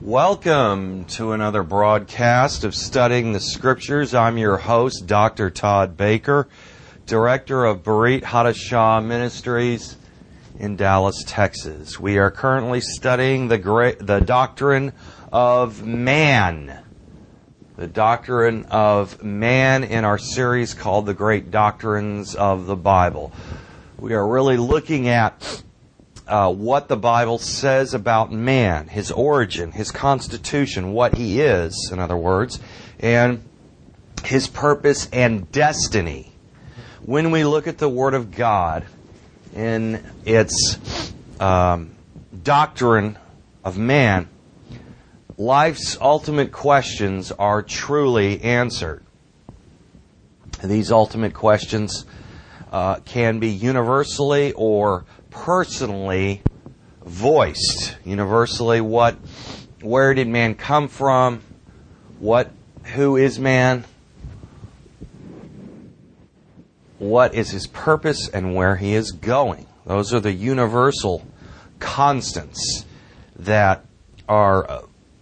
Welcome to another broadcast of Studying the Scriptures. I'm your host, Dr. Todd Baker, Director of Berit Hadashah Ministries in Dallas, Texas. We are currently studying the doctrine of man. The doctrine of man in our series called The Great Doctrines of the Bible. We are really looking at what the Bible says about man, his origin, his constitution, what he is, in other words, and his purpose and destiny. When we look at the Word of God in its doctrine of man, life's ultimate questions are truly answered. These ultimate questions can be universally or personally voiced. Universally, where did man come from? Who is man? What is his purpose and where he is going? Those are the universal constants that are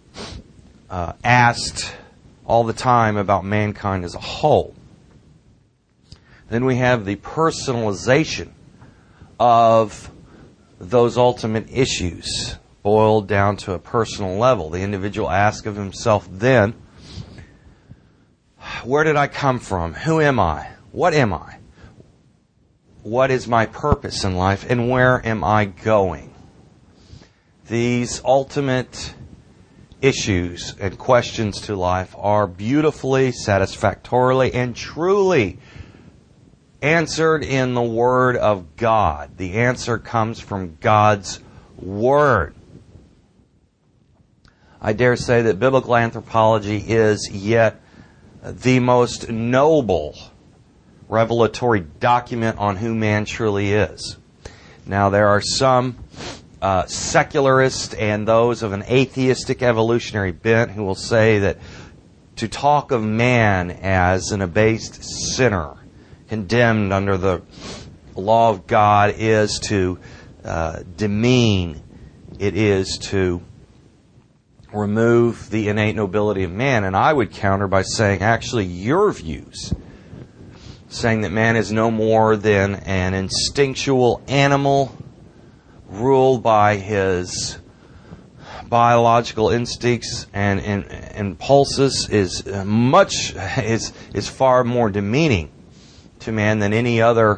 asked all the time about mankind as a whole. Then we have the personalization of those ultimate issues, boiled down to a personal level. The individual asks of himself then, where did I come from? Who am I? What am I? What is my purpose in life? And where am I going? These ultimate issues and questions to life are beautifully, satisfactorily, and truly answered in the Word of God. The answer comes from God's Word. I dare say that biblical anthropology is yet the most noble revelatory document on who man truly is. Now, there are some secularists and those of an atheistic evolutionary bent who will say that to talk of man as an abased sinner, condemned under the law of God, is to demean, it is to remove the innate nobility of man. And I would counter by saying, actually, your views, saying that man is no more than an instinctual animal ruled by his biological instincts and impulses, is far more demeaning to man than any other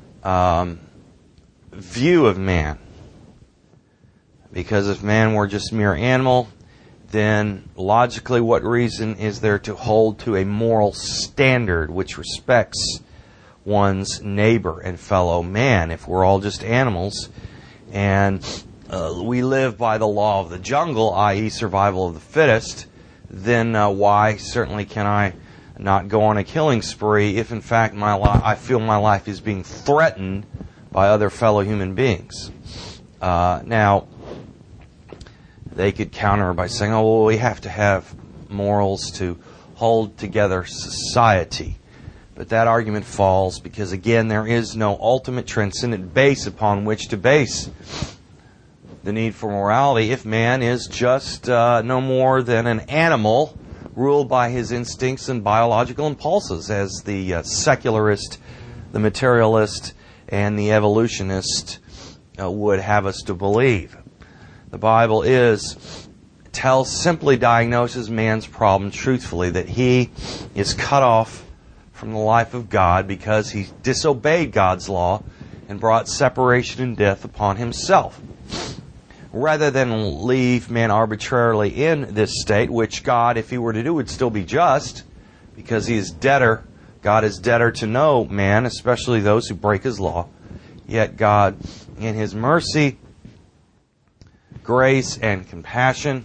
view of man. Because if man were just mere animal, then logically what reason is there to hold to a moral standard which respects one's neighbor and fellow man? If we're all just animals and we live by the law of the jungle, i.e. survival of the fittest, then why certainly can I not go on a killing spree if in fact I feel my life is being threatened by other fellow human beings? Now, they could counter by saying, oh, well, we have to have morals to hold together society. But that argument falls because, again, there is no ultimate transcendent base upon which to base the need for morality if man is just no more than an animal ruled by his instincts and biological impulses, as the secularist, the materialist, and the evolutionist would have us to believe. The Bible simply diagnoses man's problem truthfully, that he is cut off from the life of God because he disobeyed God's law and brought separation and death upon himself. Rather than leave man arbitrarily in this state, which God, if he were to do, would still be just, because he is debtor. God is debtor to no man, especially those who break his law. Yet God, in his mercy, grace, and compassion,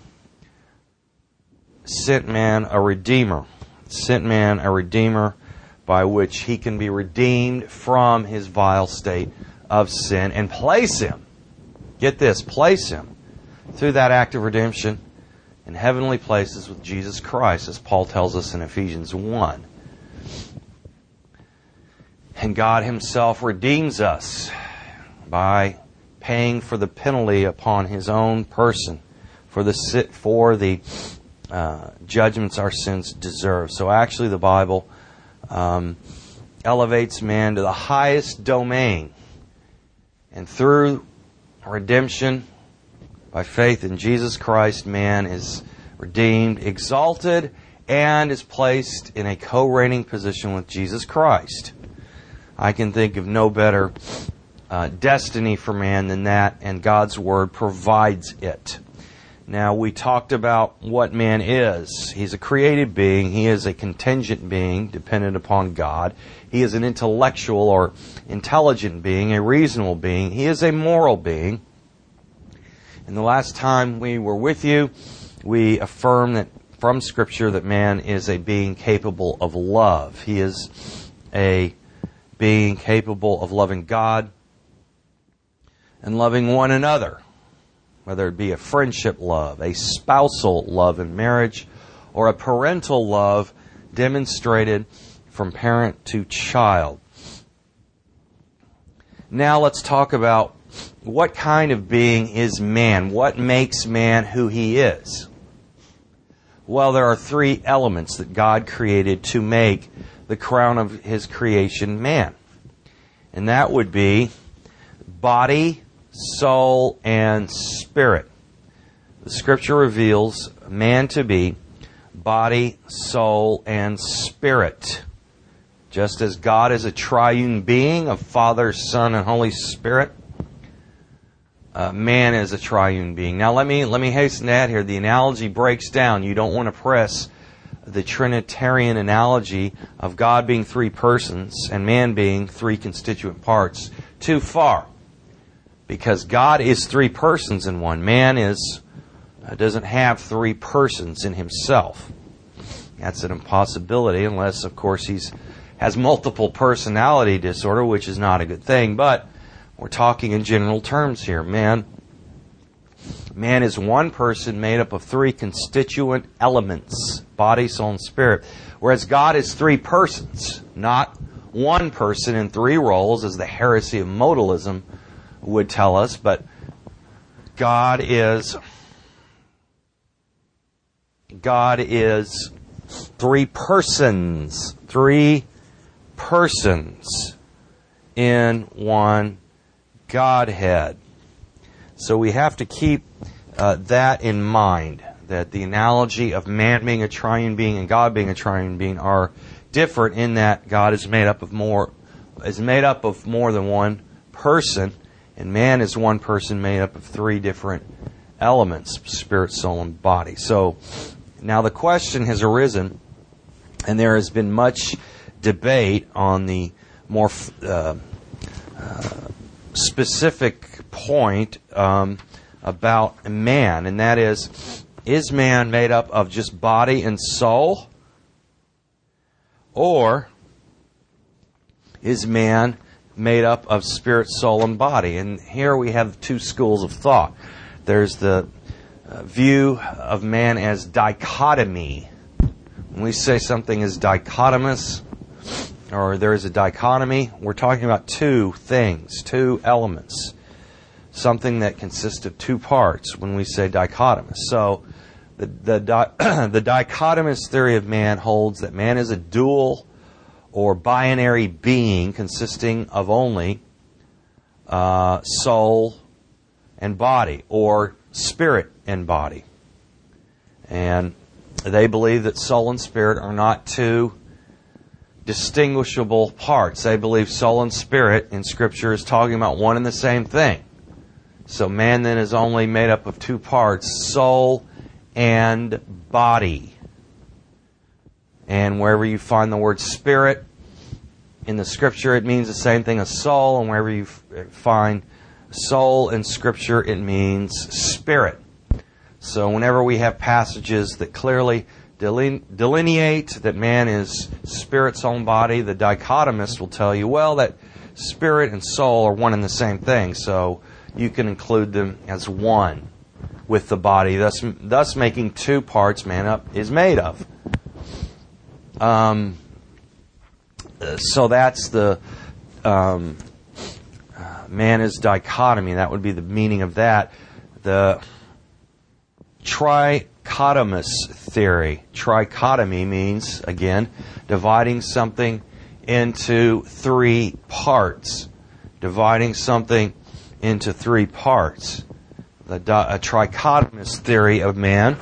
sent man a Redeemer. Sent man a Redeemer by which he can be redeemed from his vile state of sin and place him, get this, place him through that act of redemption in heavenly places with Jesus Christ, as Paul tells us in Ephesians 1. And God himself redeems us by paying for the penalty upon his own person for the judgments our sins deserve. So actually the Bible elevates man to the highest domain. And through redemption, by faith in Jesus Christ, man is redeemed, exalted, and is placed in a co-reigning position with Jesus Christ. I can think of no better destiny for man than that, and God's Word provides it. Now, we talked about what man is. He's a created being. He is a contingent being, dependent upon God. He is an intellectual or intelligent being, a reasonable being. He is a moral being. And the last time we were with you, we affirmed that from Scripture that man is a being capable of love. He is a being capable of loving God and loving one another, whether it be a friendship love, a spousal love in marriage, or a parental love demonstrated from parent to child. Now let's talk about what kind of being is man? What makes man who he is? Well, there are three elements that God created to make the crown of His creation man. And that would be body, soul, and spirit. The Scripture reveals man to be body, soul, and spirit. Just as God is a triune being of Father, Son, and Holy Spirit, man is a triune being. Now let me hasten to add here, the analogy breaks down. You don't want to press the Trinitarian analogy of God being three persons and man being three constituent parts too far. Because God is three persons in one. Man doesn't have three persons in himself. That's an impossibility unless, of course, he has multiple personality disorder, which is not a good thing. But we're talking in general terms here. Man is one person made up of three constituent elements, body, soul, and spirit. Whereas God is three persons, not one person in three roles, as the heresy of modalism would tell us. But God is three persons in one Godhead. So we have to keep that in mind, that the analogy of man being a triune being and God being a triune being are different in that God is made up of more than one person, and man is one person made up of three different elements, spirit, soul, and body. So now the question has arisen, and there has been much debate on the more specific point about man, and that is man made up of just body and soul, or is man made up of spirit, soul, and body? And here we have two schools of thought. There's the view of man as dichotomy. When we say something is dichotomous, or there is a dichotomy, we're talking about two things, two elements. Something that consists of two parts when we say dichotomous. So the dichotomous theory of man holds that man is a dual or binary being consisting of only soul and body, or spirit and body. And they believe that soul and spirit are not two distinguishable parts. They believe soul and spirit in Scripture is talking about one and the same thing. So man then is only made up of two parts, soul and body. And wherever you find the word spirit in the Scripture, it means the same thing as soul. And wherever you find soul in Scripture, it means spirit. So whenever we have passages that clearly delineate that man is spirit, soul, and body, the dichotomist will tell you, well, that spirit and soul are one and the same thing. So you can include them as one with the body, thus making two parts man is made of. So that's the man is dichotomy. That would be the meaning of that. The trichotomous theory. Trichotomy means, again, dividing something into three parts. Dividing something into three parts. A trichotomous theory of man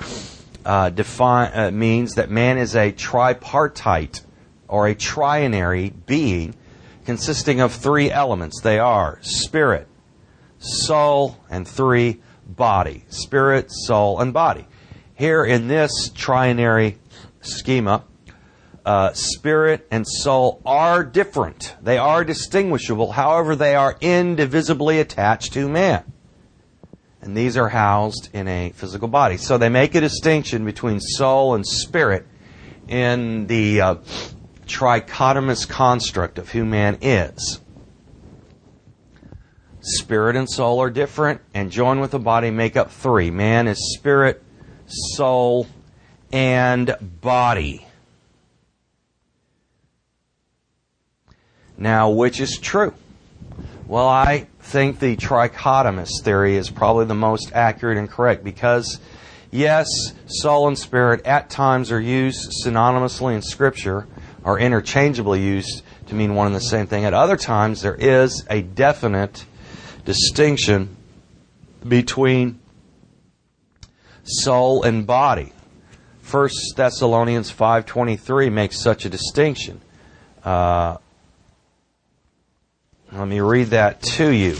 means that man is a tripartite or a trinary being consisting of three elements. They are spirit, soul, and three, body. Spirit, soul, and body. Here in this trinary schema, spirit and soul are different. They are distinguishable. However, they are indivisibly attached to man. And these are housed in a physical body. So they make a distinction between soul and spirit in the trichotomous construct of who man is. Spirit and soul are different, and joined with the body make up three. Man is spirit, soul, and body. Now, which is true? Well, I think the trichotomous theory is probably the most accurate and correct because, yes, soul and spirit at times are used synonymously in Scripture or interchangeably used to mean one and the same thing. At other times, there is a definite distinction between soul and body. 1 Thessalonians 5:23 makes such a distinction. Let me read that to you.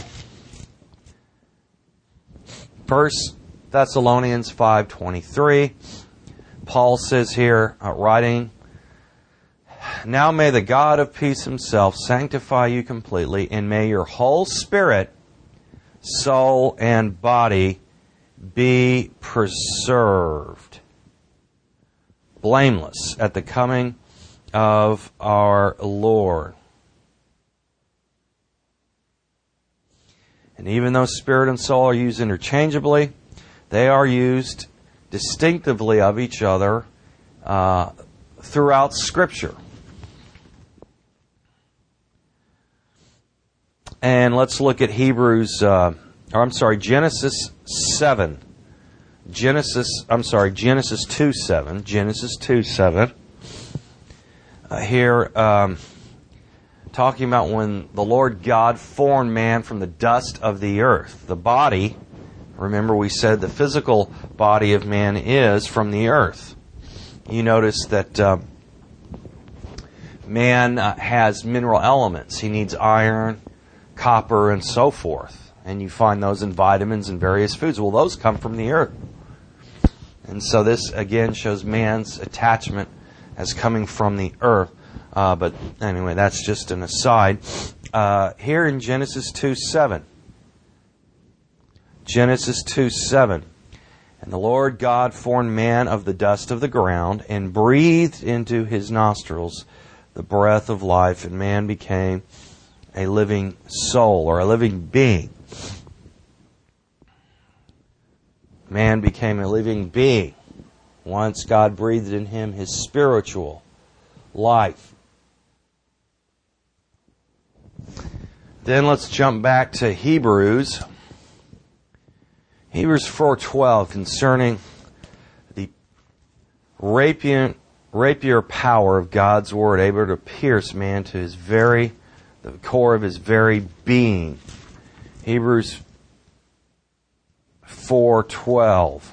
1 Thessalonians 5:23. Paul says here, writing, "Now may the God of peace himself sanctify you completely, and may your whole spirit, soul, and body be preserved blameless at the coming of our Lord." And even though spirit and soul are used interchangeably, they are used distinctively of each other throughout Scripture. And let's look at Genesis 7. Genesis 2:7. Genesis 2:7. Here, talking about when the Lord God formed man from the dust of the earth. The body, remember we said the physical body of man is from the earth. You notice that man has mineral elements. He needs iron, copper, and so forth. And you find those in vitamins and various foods. Well, those come from the earth. And so this, again, shows man's attachment as coming from the earth. But anyway, that's just an aside. Here in Genesis 2:7. Genesis 2:7. "And the Lord God formed man of the dust of the ground, and breathed into his nostrils the breath of life, and man became a living soul," or a living being. Man became a living being once God breathed in him his spiritual life. Then let's jump back to Hebrews. Hebrews 4:12, concerning the rapier power of God's Word, able to pierce man to the core of his very being. Hebrews 4:12.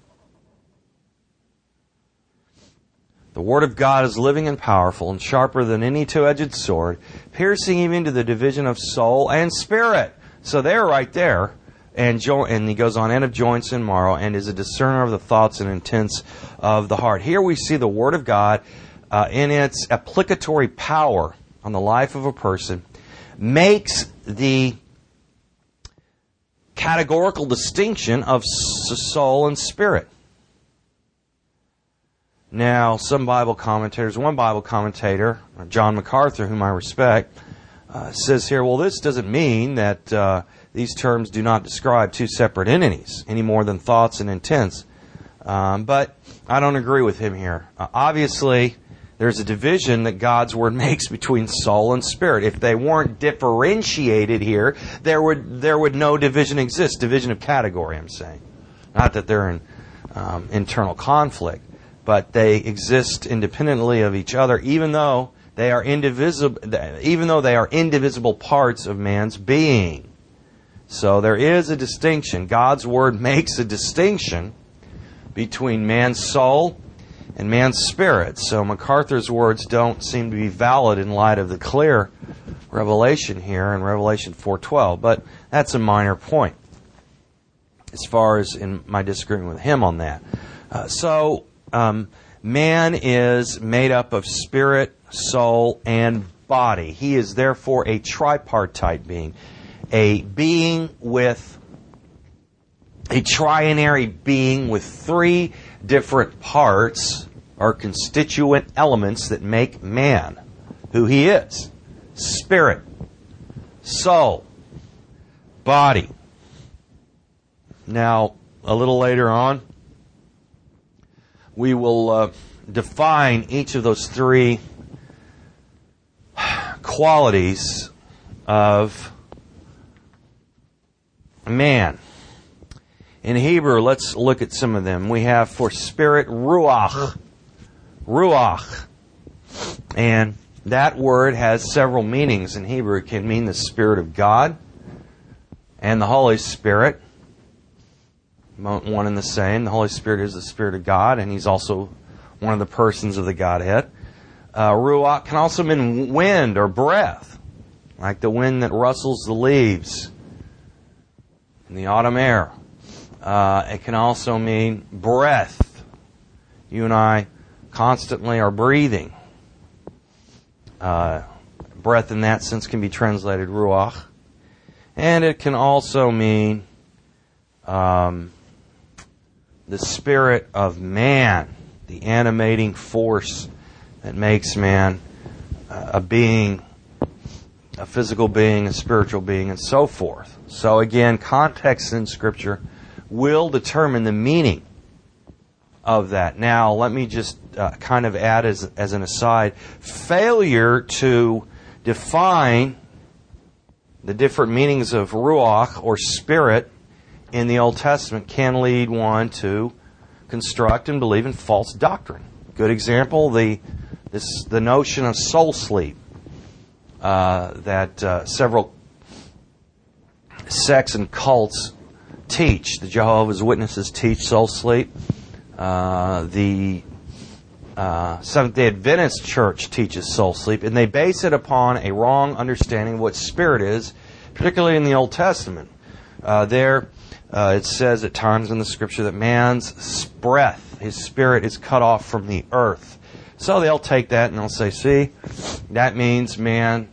"The Word of God is living and powerful and sharper than any two-edged sword, piercing even to the division of soul and spirit." So they're right there. And he goes on, "and of joints and marrow, and is a discerner of the thoughts and intents of the heart." Here we see the Word of God in its applicatory power on the life of a person makes the categorical distinction of soul and spirit. Now, one Bible commentator, John MacArthur, whom I respect, says here, well, this doesn't mean that these terms do not describe two separate entities any more than thoughts and intents. But I don't agree with him here. Obviously, there's a division that God's Word makes between soul and spirit. If they weren't differentiated here, there would no division exist. Division of category, I'm saying. Not that they're in internal conflict, but they exist independently of each other, even though they are indivisible parts of man's being. So there is a distinction. God's Word makes a distinction between man's soul and man's spirit. So MacArthur's words don't seem to be valid in light of the clear revelation here in Revelation 4:12. But that's a minor point as far as in my disagreement with him on that. Man is made up of spirit, soul, and body. He is therefore a tripartite being. A trinary being with three different parts or constituent elements that make man who he is. Spirit, soul, body. Now, a little later on, we will define each of those three qualities of man. In Hebrew, let's look at some of them. We have for spirit, ruach. Ruach. And that word has several meanings in Hebrew. It can mean the Spirit of God and the Holy Spirit. One and the same. The Holy Spirit is the Spirit of God, and He's also one of the persons of the Godhead. Ruach can also mean wind or breath, like the wind that rustles the leaves in the autumn air. It can also mean breath. You and I constantly are breathing. Breath in that sense can be translated ruach. And it can also mean the spirit of man, the animating force that makes man a being, a physical being, a spiritual being, and so forth. So again, context in Scripture will determine the meaning of that. Now, let me just kind of add as an aside, failure to define the different meanings of ruach or spirit in the Old Testament can lead one to construct and believe in false doctrine. Good example, the notion of soul sleep that several sects and cults teach. The Jehovah's Witnesses teach soul sleep. The Seventh-day Adventist Church teaches soul sleep, and they base it upon a wrong understanding of what spirit is, particularly in the Old Testament. It says at times in the Scripture that man's breath, his spirit, is cut off from the earth. So they'll take that and they'll say, see, that means man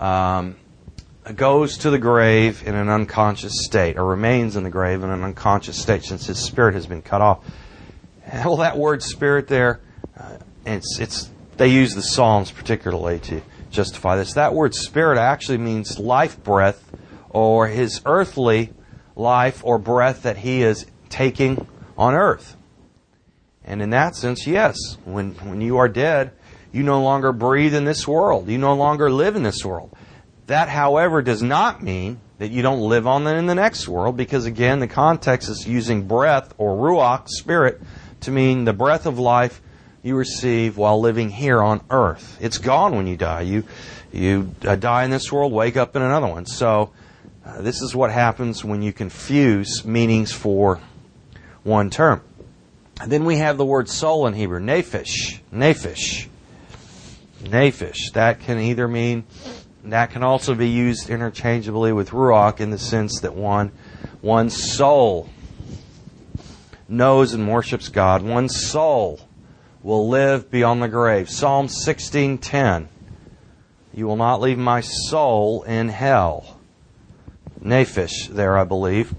goes to the grave in an unconscious state, or remains in the grave in an unconscious state since his spirit has been cut off. Well, that word spirit there, they use the Psalms particularly to justify this. That word spirit actually means life breath, or his earthly life or breath that he is taking on earth. And in that sense, yes, when you are dead, you no longer breathe in this world. You no longer live in this world. That, however, does not mean that you don't live on in the next world, because again, the context is using breath or ruach, spirit, to mean the breath of life you receive while living here on earth. It's gone when you die. You die in this world, wake up in another one. So this is what happens when you confuse meanings for one term. And then we have the word soul in Hebrew, nephesh. Nephesh. Nephesh. That can also be used interchangeably with ruach in the sense that one's soul knows and worships God. One's soul will live beyond the grave. Psalm 16:10. You will not leave my soul in hell. Nephesh there, I believe.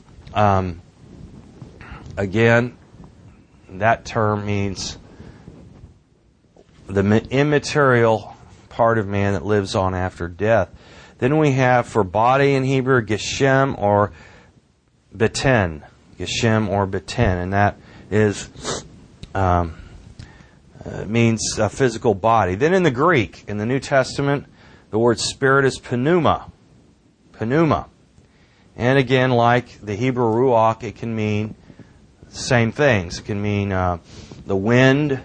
Again, that term means the immaterial part of man that lives on after death. Then we have for body in Hebrew, geshem or beten. Geshem or beten. And that is means a physical body. Then in the Greek, in the New Testament, the word spirit is pneuma. Pneuma. And again, like the Hebrew ruach, it can mean same things. It can mean the wind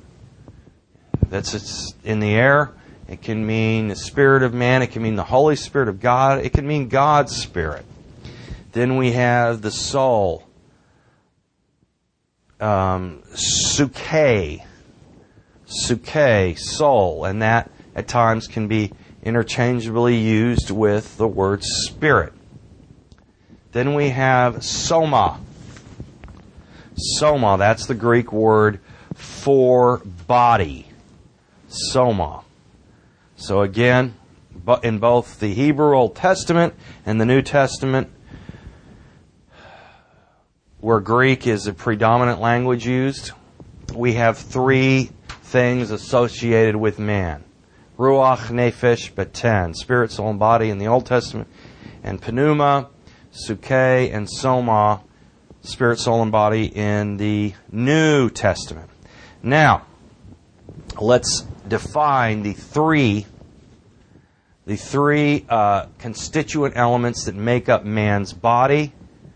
that's in the air. It can mean the Spirit of man. It can mean the Holy Spirit of God. It can mean God's Spirit. Then we have the soul. Suke, soul. And that at times can be interchangeably used with the word spirit. Then we have soma. Soma, that's the Greek word for body. Soma. So again, in both the Hebrew Old Testament and the New Testament, where Greek is a predominant language used, we have three things associated with man. Ruach, Nephesh, Beten, spirit, soul, and body in the Old Testament, and Pneuma, Suke, and Soma, spirit, soul, and body in the New Testament. Now, let's define the three constituent elements that make up man's body,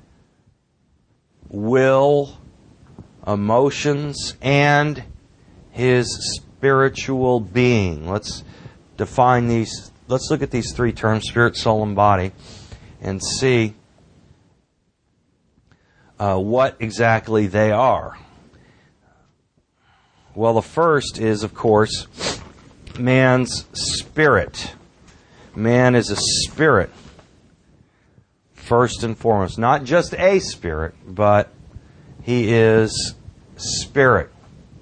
will, emotions, and his spiritual being. Let's define these. Let's look at these three terms, spirit, soul, and body, and see what exactly they are. Well, the first is, of course, man's spirit. Man is a spirit, first and foremost. Not just a spirit, but he is spirit.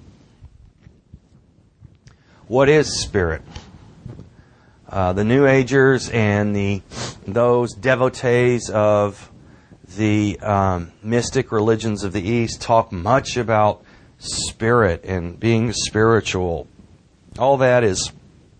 What is spirit? The New Agers and those devotees of the mystic religions of the East talk much about spirit and being spiritual. All that is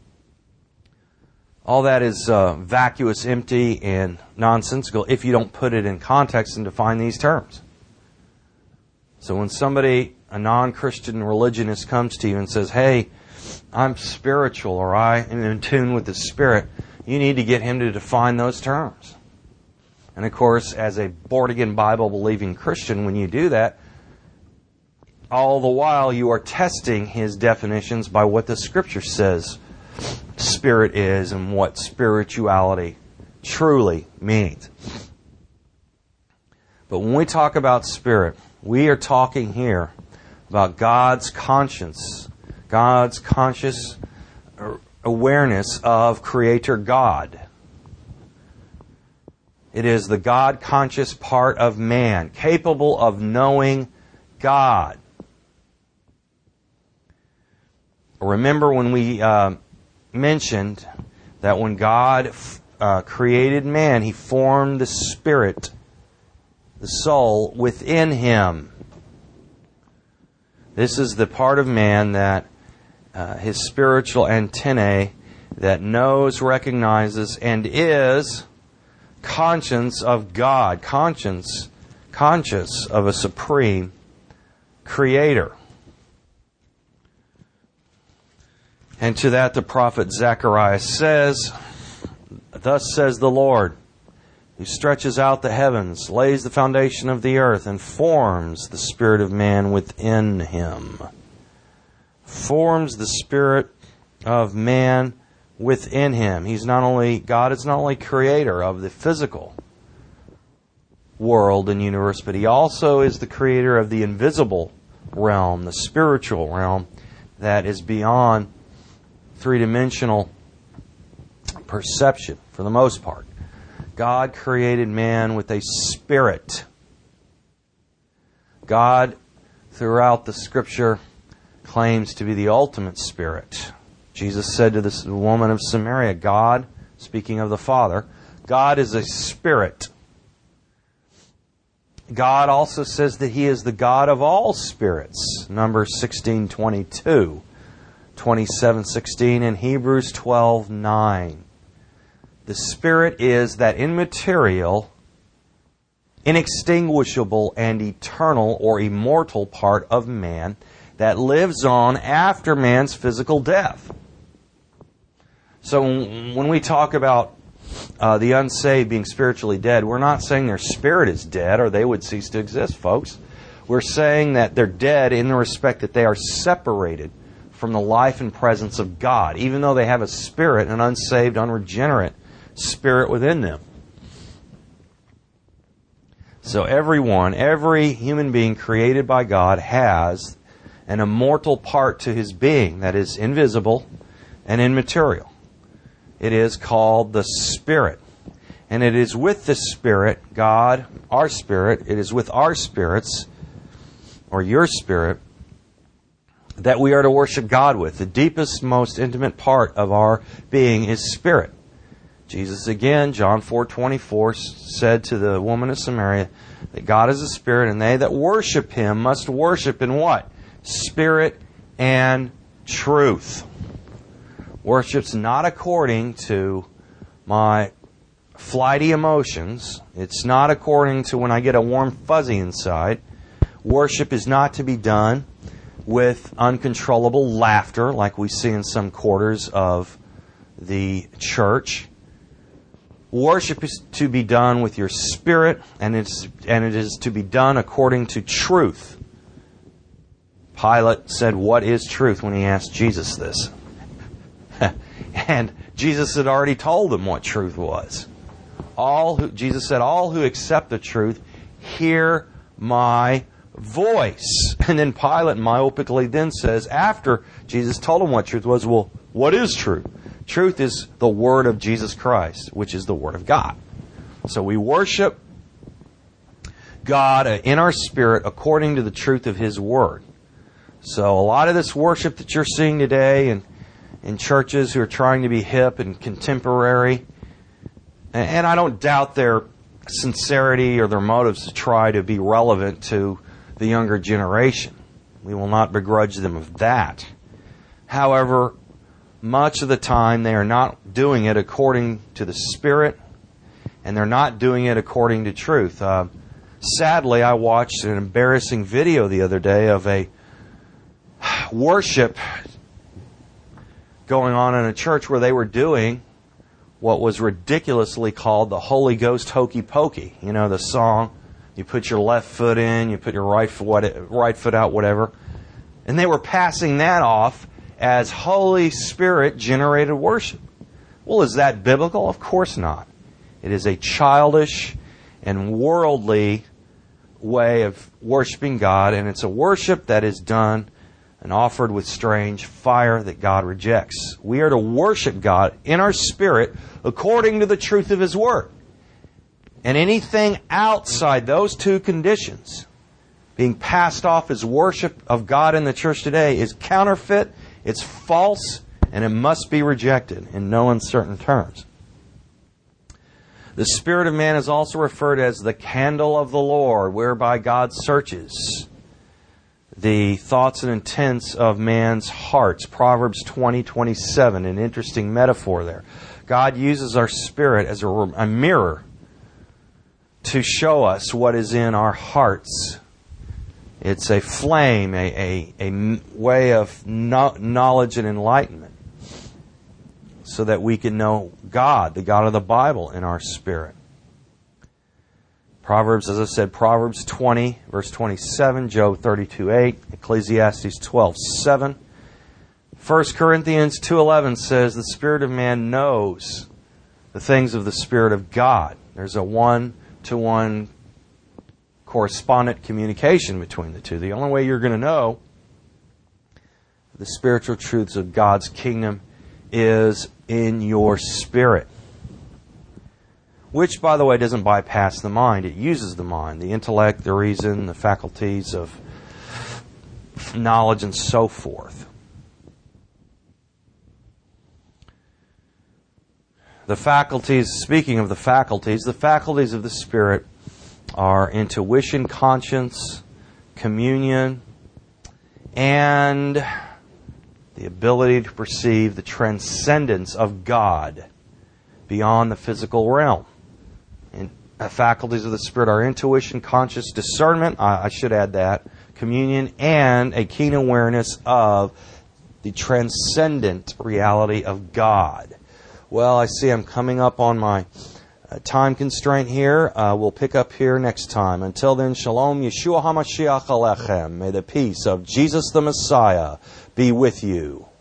vacuous, empty, and nonsensical if you don't put it in context and define these terms. So when somebody, a non-Christian religionist, comes to you and says, "Hey, I'm spiritual," or "I am in tune with the Spirit," you need to get him to define those terms. And of course, as a born-again, Bible-believing Christian, when you do that, all the while you are testing his definitions by what the Scripture says Spirit is and what spirituality truly means. But when we talk about Spirit, we are talking here about God's conscience, God's conscious awareness of Creator God. It is the God-conscious part of man, capable of knowing God. Remember when we mentioned that when God created man, He formed the spirit, the soul, within him. This is the part of man that his spiritual antennae that knows, recognizes, and is conscious of God, conscious of a supreme Creator. And to that the prophet Zechariah says, "Thus says the Lord, who stretches out the heavens, lays the foundation of the earth, and forms the spirit of man within him." Forms the spirit of man within him. God is not only creator of the physical world and universe, but He also is the creator of the invisible realm, the spiritual realm that is beyond three-dimensional perception, for the most part. God created man with a spirit. God, throughout the Scripture, claims to be the ultimate spirit. Jesus said to this woman of Samaria, God, speaking of the Father, God is a spirit. God also says that He is the God of all spirits. Numbers 16:22. 27:16, and Hebrews 12:9. The Spirit is that immaterial, inextinguishable, and eternal or immortal part of man that lives on after man's physical death. So when we talk about the unsaved being spiritually dead, we're not saying their spirit is dead or they would cease to exist, folks. We're saying that they're dead in the respect that they are separated from the life and presence of God, even though they have a spirit, an unsaved, unregenerate spirit within them. So every human being created by God has an immortal part to his being that is invisible and immaterial. It is called the Spirit. And it is with the Spirit, God, our spirit, it is with our spirits, or your spirit, that we are to worship God with. The deepest, most intimate part of our being is spirit. Jesus again, John 4:24, said to the woman of Samaria that God is a spirit, and they that worship Him must worship in what? Spirit and truth. Worship's not according to my flighty emotions. It's not according to when I get a warm fuzzy inside. Worship is not to be done with uncontrollable laughter like we see in some quarters of the church. Worship is to be done with your spirit, and it is to be done according to truth. Pilate said, "What is truth?" when he asked Jesus this. And Jesus had already told them what truth was. Jesus said, "All who accept the truth hear my voice." And then Pilate myopically then says, after Jesus told him what truth was, well, what is truth? Truth is the Word of Jesus Christ, which is the Word of God. So we worship God in our spirit according to the truth of His Word. So a lot of this worship that you're seeing today in churches who are trying to be hip and contemporary, and I don't doubt their sincerity or their motives to try to be relevant to the younger generation. We will not begrudge them of that. However, much of the time they are not doing it according to the Spirit, and they're not doing it according to truth. Sadly, I watched an embarrassing video the other day of a worship going on in a church where they were doing what was ridiculously called the Holy Ghost Hokey Pokey. You know, the song, you put your left foot in, you put your right foot out, whatever. And they were passing that off as Holy Spirit generated worship. Well, is that biblical? Of course not. It is a childish and worldly way of worshiping God, and it's a worship that is done and offered with strange fire that God rejects. We are to worship God in our spirit according to the truth of His Word. And anything outside those two conditions, being passed off as worship of God in the church today, is counterfeit, it's false, and it must be rejected in no uncertain terms. The spirit of man is also referred as the candle of the Lord, whereby God searches the thoughts and intents of man's hearts. Proverbs 20:27, an interesting metaphor there. God uses our spirit as a mirror to show us what is in our hearts. It's a flame, a way of knowledge and enlightenment, so that we can know God, the God of the Bible, in our spirit. Proverbs, as I said, Proverbs 20, verse 27, Job 32:8, Ecclesiastes 12:7. 1 Corinthians 2:11 says the spirit of man knows the things of the Spirit of God. There's a one-to-one correspondent communication between the two. The only way you're going to know the spiritual truths of God's kingdom is in your spirit. Which, by the way, doesn't bypass the mind. It uses the mind, the intellect, the reason, the faculties of knowledge, and so forth. The faculties, speaking of the faculties of the Spirit are intuition, conscience, communion, and the ability to perceive the transcendence of God beyond the physical realm. And the faculties of the Spirit are intuition, conscious, discernment, I should add that, communion, and a keen awareness of the transcendent reality of God. Well, I see I'm coming up on my time constraint here. We'll pick up here next time. Until then, Shalom, Yeshua HaMashiach Alechem. May the peace of Jesus the Messiah be with you.